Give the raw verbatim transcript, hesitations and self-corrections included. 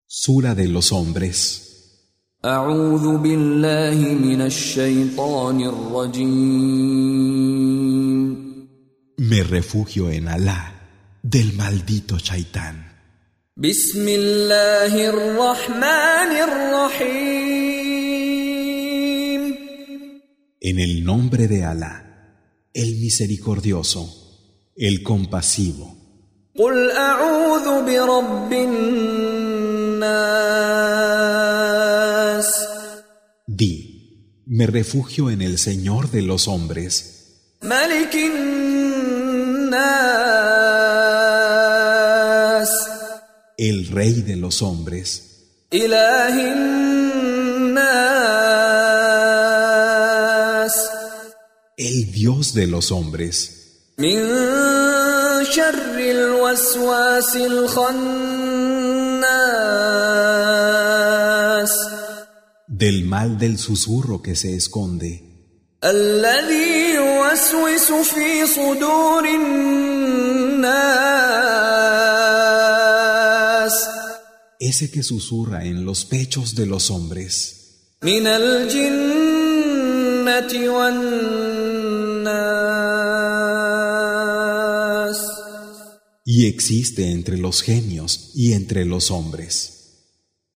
Sura de los hombres. أعوذ بالله من الشيطان الرجيم. Me refugio en Alá del maldito Shaitán. بسم الله الرحمن الرحيم. En el nombre de Alá, el misericordioso, el compasivo. قل أعوذ برب الناس. Di, me refugio en el Señor de los hombres, ملك الناس. el Rey de los hombres, إله الناس. el Dios de los hombres, من شر الوسواس الخناس. del mal del susurro que se esconde, الذي يوسوس في صدور الناس. ese que susurra en los pechos de los hombres, من الجنة والناس. y existe entre los genios y entre los hombres.